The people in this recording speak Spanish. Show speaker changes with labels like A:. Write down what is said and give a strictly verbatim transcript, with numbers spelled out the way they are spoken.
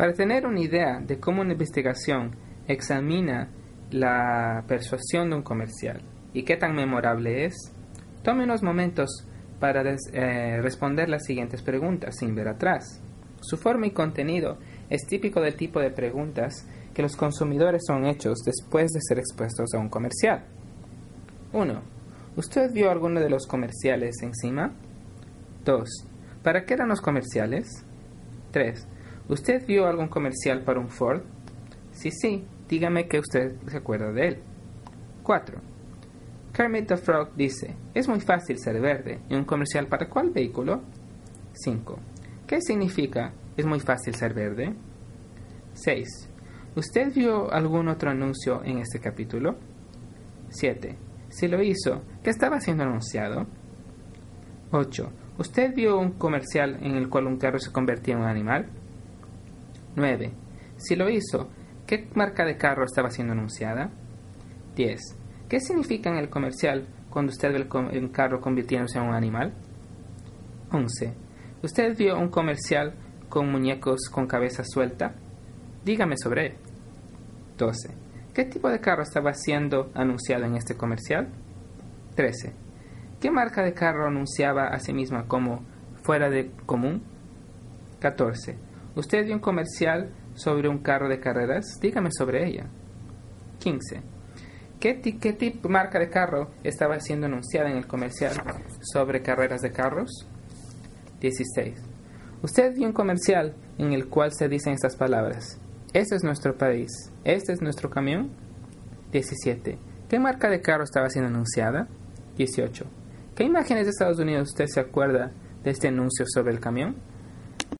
A: Para tener una idea de cómo una investigación examina la persuasión de un comercial y qué tan memorable es, tome unos momentos para des, eh, responder las siguientes preguntas sin ver atrás. Su forma y contenido es típico del tipo de preguntas que los consumidores son hechos después de ser expuestos a un comercial. uno. ¿Usted vio alguno de los comerciales encima? dos. ¿Para qué eran los comerciales? tres. ¿Usted vio algún comercial para un Ford? Si sí, dígame que usted se acuerda de él. cuatro. Kermit the Frog dice, es muy fácil ser verde. ¿Y un comercial para cuál vehículo? cinco. ¿Qué significa es muy fácil ser verde? seis. ¿Usted vio algún otro anuncio en este capítulo? siete. Si lo hizo, ¿qué estaba siendo anunciado? ocho. ¿Usted vio un comercial en el cual un carro se convertía en un animal? nueve. Si lo hizo, ¿qué marca de carro estaba siendo anunciada? diez. ¿Qué significa en el comercial cuando usted ve el, com- el carro convirtiéndose en un animal? once. ¿Usted vio un comercial con muñecos con cabeza suelta? Dígame sobre él. doce. ¿Qué tipo de carro estaba siendo anunciado en este comercial? trece. ¿Qué marca de carro anunciaba a sí misma como fuera de común? catorce. ¿Usted vio un comercial sobre un carro de carreras? Dígame sobre ella. quince. ¿Qué, ti- qué tipo, marca de carro estaba siendo anunciada en el comercial sobre carreras de carros? dieciséis. ¿Usted vio un comercial en el cual se dicen estas palabras? Este es nuestro país. ¿Este es nuestro camión? diecisiete. ¿Qué marca de carro estaba siendo anunciada? dieciocho. ¿Qué imágenes de Estados Unidos usted se acuerda de este anuncio sobre el camión?